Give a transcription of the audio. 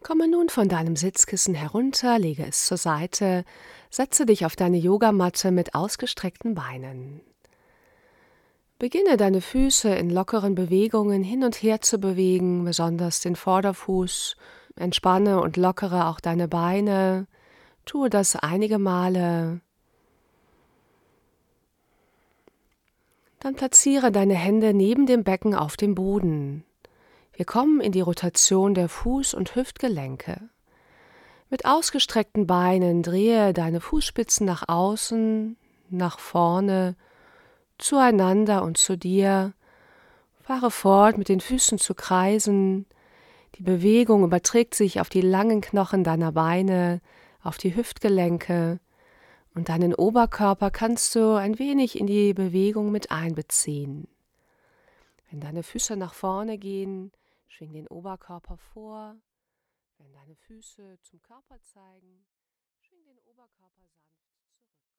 Komme nun von deinem Sitzkissen herunter, lege es zur Seite, setze dich auf deine Yogamatte mit ausgestreckten Beinen. Beginne deine Füße in lockeren Bewegungen hin und her zu bewegen, besonders den Vorderfuß. Entspanne und lockere auch deine Beine. Tue das einige Male. Dann platziere deine Hände neben dem Becken auf dem Boden. Wir kommen in die Rotation der Fuß- und Hüftgelenke. Mit ausgestreckten Beinen drehe deine Fußspitzen nach außen, nach vorne, zueinander und zu dir. Fahre fort, mit den Füßen zu kreisen. Die Bewegung überträgt sich auf die langen Knochen deiner Beine, auf die Hüftgelenke und deinen Oberkörper kannst du ein wenig in die Bewegung mit einbeziehen. Wenn deine Füße nach vorne gehen, schwing den Oberkörper vor. Wenn deine Füße zum Körper zeigen, schwing den Oberkörper sanft zurück.